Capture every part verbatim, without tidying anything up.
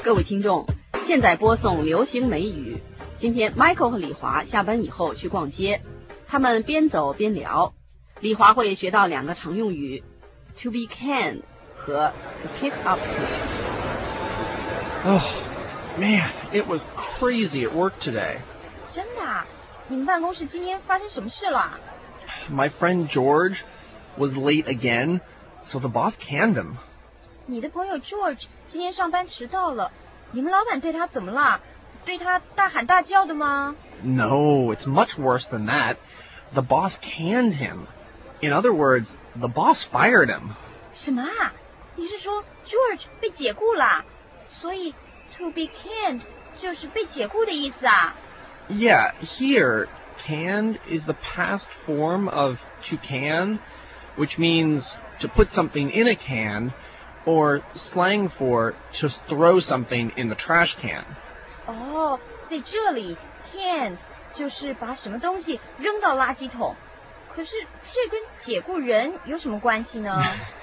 各位听众，现在播送流行美语。今天 Michael 和李华下班以后去逛街，他们边走边聊。李华会学到两个常用语 to be kind 和 to kiss up to。 Oh, man, it was crazy at work today. 真的啊？你们办公室今天发生什么事了？ My friend George was late again, so the boss canned him. 你的朋友 George 今天上班迟到了，你们老板对他怎么了？对他大喊大叫的吗？ No, it's much worse than that. The boss canned him. In other words, the boss fired him. 什么啊？你是说 George 被解雇了？所以 to be canned 就是被解雇的意思啊？ Yeah, here, canned is the past form of to can, which means to put something in a can, or slang for to throw something in the trash can. 哦，在这里 canned 就是把什么东西扔到垃圾桶。可是这跟解雇人有什么关系呢？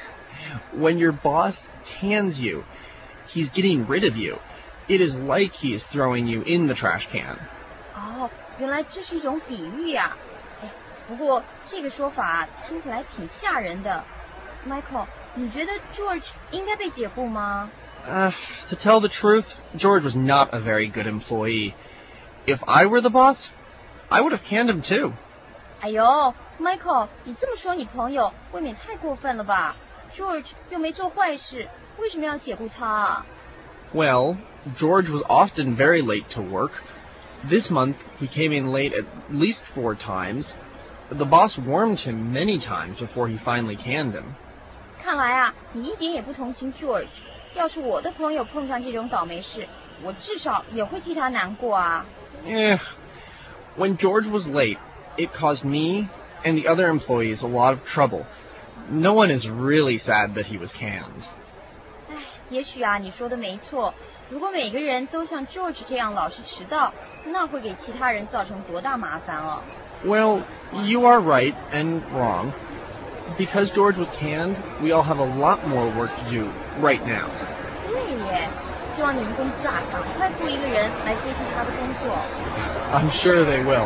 When your boss cans you, he's getting rid of you. It is like he is throwing you in the trash can. 哦，原来这是一种比喻啊！哎，不过这个说法听起来挺吓人的。Michael， 你觉得 George 应该被解雇吗？ Uh, to tell the truth, George was not a very good employee. If I were the boss, I would have canned him too. 哎呦 ，Michael， 你这么说你朋友未免太过分了吧 ？George 又没做坏事，为什么要解雇他啊？ Well, George was often very late to work. This month, he came in late at least four times. The boss warned him many times before he finally canned him. 看来啊，你一点也不同情 George。要是我的朋友碰上这种倒霉事，我至少也会替他难过啊。 Eh, when George was late, it caused me and the other employees a lot of trouble. No one is really sad that he was canned. 唉，也许啊，你说的没错。如果每个人都像 George 这样老是迟到，那会给其他人造成多大麻烦哦。 Well, you are right and wrong. Because George was canned, we all have a lot more work to do right now. 对耶，希望你们公司啊，赶快雇一个人来接替他的工作。 I'm sure they will.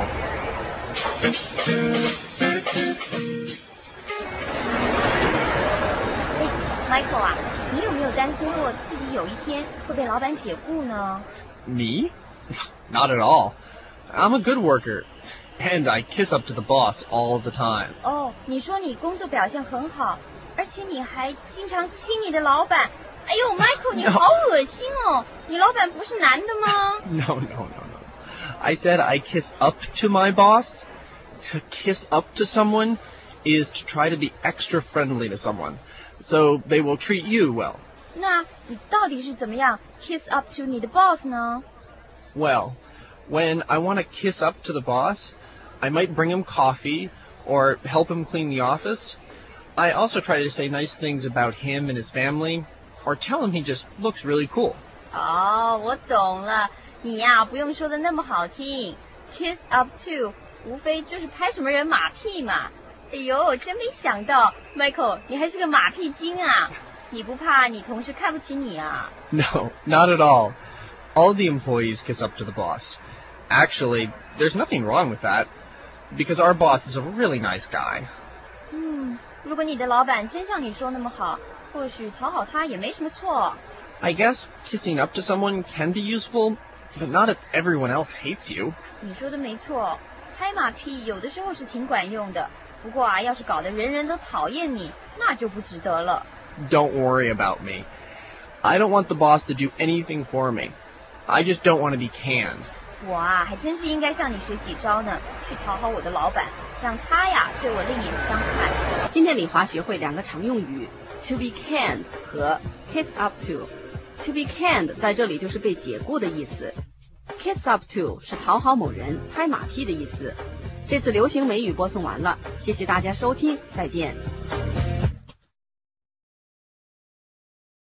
哎 ，Michael 啊，你有没有担心过自己有一天会被老板解雇呢？ Me? Not at all. I'm a good worker. And I kiss up to the boss all the time. 哦，你说你工作表现很好，而且你还经常亲你的老板。哎呦 ，Michael， 你好恶心哦！你老板不是男的吗 No, no, no, no. I said I kiss up to my boss. To kiss up to someone is to try to be extra friendly to someone, so they will treat you well. 那你到底是怎么样 kiss up to 你的 boss 呢？ Well, when I want to kiss up to the boss, I might bring him coffee or help him clean the office. I also try to say nice things about him and his family, or tell him he just looks really cool. 哦，我懂了，你呀不用说的那么好听 ，kiss up to 无非就是拍什么人马屁嘛。哎呦，真没想到 ，Michael， 你还是个马屁精啊！你不怕你同事看不起你啊？ No, not at all. All the employees kiss up to the boss. Actually, there's nothing wrong with that, because our boss is a really nice guy. 嗯，如果你的老板真像你说那么好，或许讨好他也没什么错。 I guess kissing up to someone can be useful, but not if everyone else hates you. 你说的没错，拍马屁有的时候是挺管用的，不过啊，要是搞得人人都讨厌你，那就不值得了。 Don't worry about me. I don't want the boss to do anything for me. I just don't want to be canned. 我啊，还真是应该向你学几招呢，去讨好我的老板，让他呀对我另眼相看。 今天李华学会两个常用语 to be canned 和 kiss up to。 to be canned 在这里就是被解雇的意思， kiss up to 是讨好某人拍马屁的意思。这次流行美语播送完了，谢谢大家收听，再见。